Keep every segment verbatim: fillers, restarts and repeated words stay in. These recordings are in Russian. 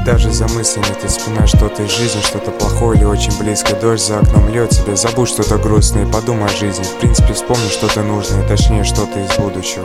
Даже за мыслями ты вспоминаешь что-то из жизни, что-то плохое или очень близко. Дождь за окном льет тебе, забудь что-то грустное и подумай о жизни. В принципе, вспомни что-то нужное, точнее что-то из будущего.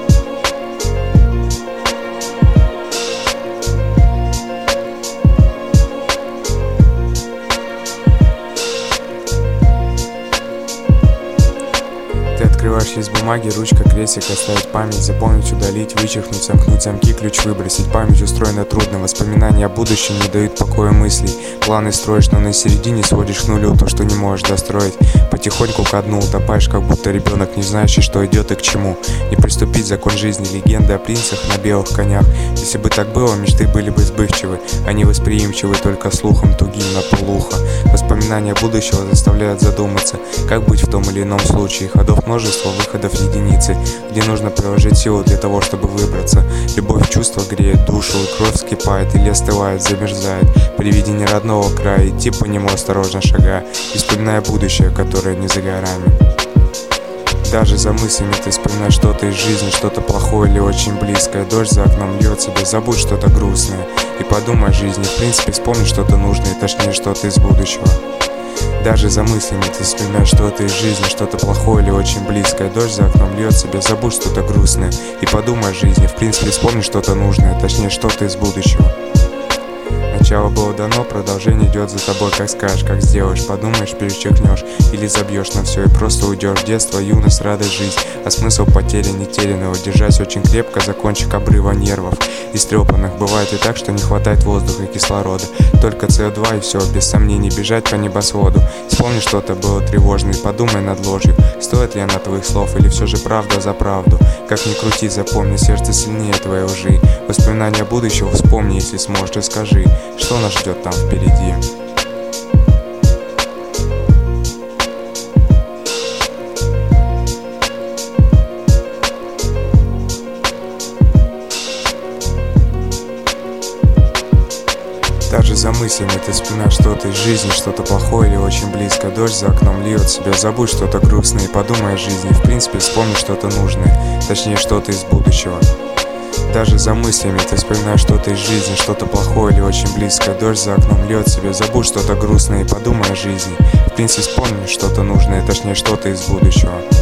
Ты открываешь лист бумаги, ручка, крестик, оставить память, запомнить, удалить, вычеркнуть, замкнуть замки, ключ выбросить. Память устроена трудно, воспоминания о будущем не дают покоя мыслей. Планы строишь, но на середине сводишь к нулю то, что не можешь достроить. Потихоньку ко дну утопаешь, как будто ребенок, не знающий, что идет и к чему. Не приступить закон жизни, легенды о принцах на белых конях. Если бы так было, мечты были бы сбывчивы, они восприимчивы только слухом тугим на полуха. Воспоминания будущего заставляют задуматься, как быть в том или ином случае. Ходов множество, выходов единицы, где нужно приложить силу для того, чтобы выбраться. Любовь чувства греет душу, и кровь вскипает или остывает, замерзает. При виде неродного края идти по нему осторожно шагая, и вспоминая будущее, которое не за горами. Даже за мыслями ты вспоминаешь что-то из жизни, что-то плохое или очень близкое. Дождь за окном льет тебе, забудь что-то грустное и подумай о жизни. В принципе, вспомни что-то нужное, точнее что-то из будущего. Даже за мыслями ты вспоминаешь что-то из жизни, что-то плохое или очень близкое. Дождь за окном льет тебе, забудь что-то грустное и подумай о жизни. В принципе, вспомни что-то нужное, точнее что-то из будущего. Начало было дано, продолжение идет за тобой, как скажешь, как сделаешь, подумаешь, перечеркнешь или забьешь на все и просто уйдешь. Детство, юность, радость, жизнь, а смысл потерян, не терянного. Держась очень крепко за кончик обрыва нервов истрепанных. Бывает и так, что не хватает воздуха и кислорода, только си о два и все, без сомнений бежать по небосводу. Вспомни, что-то было тревожно и подумай над ложью, стоит ли она твоих слов или все же правда за правду. Как ни крути, запомни, сердце сильнее твоей лжи. Воспоминания будущего вспомни, если сможешь, и скажи, что нас ждет там впереди. Даже за мыслями ты вспоминаешь что-то из жизни, что-то плохое или очень близко. Дождь за окном льет тебя, забудь что-то грустное и подумай о жизни. В принципе, вспомни что-то нужное, точнее что-то из будущего. Даже за мыслями ты вспоминаешь что-то из жизни, что-то плохое или очень близко. Дождь за окном льет тебе, забудь что-то грустное и подумай о жизни. В принципе, вспомни что-то нужное, точнее что-то из будущего.